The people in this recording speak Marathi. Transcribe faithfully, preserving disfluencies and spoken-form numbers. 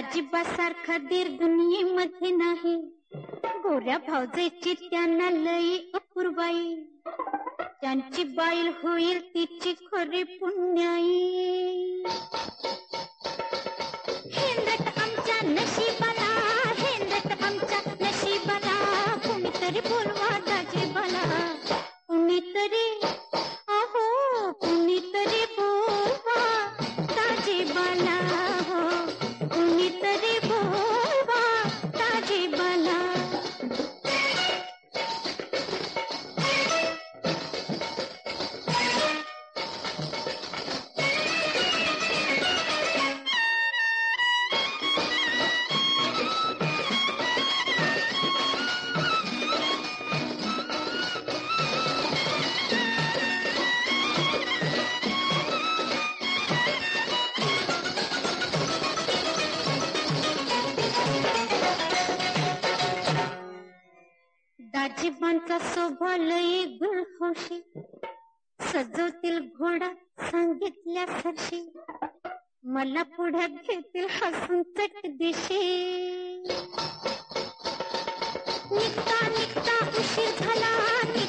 दाजीबासारखा दीर दुनियेमध्ये नाही, गोऱ्या भावजेची त्यांना लई अपूर्वाई, त्यांची बाईल होईल तिची खरी पुण्याई. हेंद्रट आमच्या नशिबाला, हेंद्रट आमच्या नशिबाला, कुणीतरी बोलवा दाजीबाला, कुणीतरी अहो कुणीतरी बोलवा दाजीबाला, हो कुणीतरी बोलवा दाजीबाला. दाजीबांचा स्वभाव लई गुळहौशी, सजवतील घोडा सांगितल्या सरशी, मला पुढ्यात घेतील हसून चट दिशी. निघता निघता उशीर झाला,